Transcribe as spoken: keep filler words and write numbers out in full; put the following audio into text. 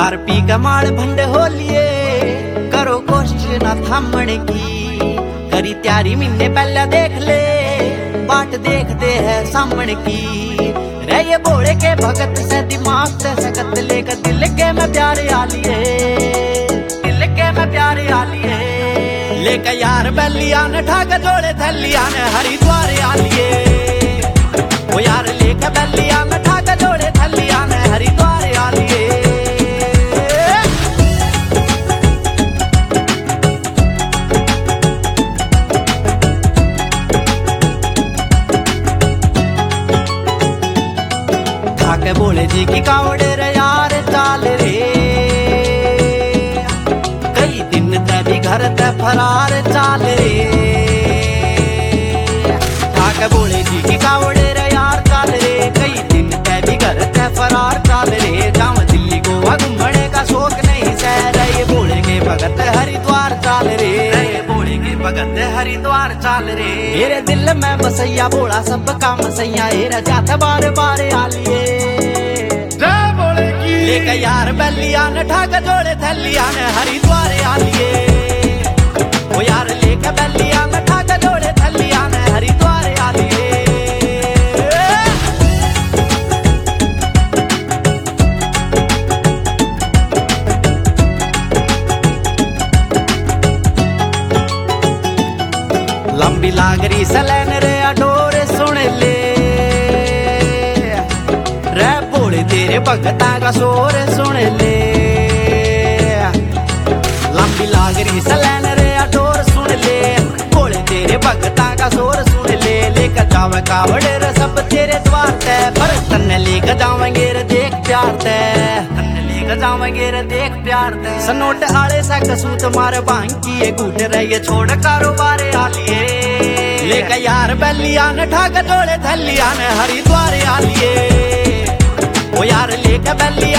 यार पी कमाल भंड हो लिए, करो कोशिश ना थामने की। करी तैयारी महीने पहले देख ले, बाट देखते हैं सामने की। रहे बोले के भगत से दिमाग से सकत, लेकर दिल के मैं प्यारे आलिए, दिल के मैं प्यारे आलिए। लेकर यार बल्लिया ने ठाक जोड़े थलिया ने हरिद्वार आलिए। वो यार लेकर बल्लिया में ठाक जोड़े थलिया ने हरिद्वार आलिए। ठाके बोले जी की कावड़े रे यार चाल रे, कई दिन ते भी घर ते फरार चाल रे। ठाके बोले जी की कावड़े रे यार चाल रे, कई दिन ते भी घर ते फरार चाल रे। जाम दिल्ली गोवा घूमने का शौक नहीं सह रहे, बोले के भगत हरिद्वार चाल रे, बोले के भगत हरिद्वार चाल रे। मेरे दिल में बसैया बोला सब काम सैया, एरा जाता बार बार आलिए। लेकर यार बल्लिया ने ठाक जोड़े थलिया ने हरिद्वार आलिए। वो यार लेकर बल्लिया में ठाक जोड़े थलिया ने हरिद्वार आलिए। लंबी लागरी सलैन रे अडोर सुन ले, रे भोले तेरे भगता का शोर सुन ले। लंबी लागरी सलैन रे अडोर सुन ले, भोले तेरे भगता का शोर सुन ले। लेकर जावे कावड़े रे सब तेरे द्वार ते, पर तन्ने लेकर जावेंगे रे देख प्यार ते, तन्ने लेकर जावेंगे रे देख प्यार ते। सनोट आले सा कसूत मारे बांकी ये घूट रहे छोड़ कारोबार आलिए। लेकर यार बल्लिया ने ठाक जोड़े थलिया ने हरिद्वार आलिए। वो यार लेकर बल्ली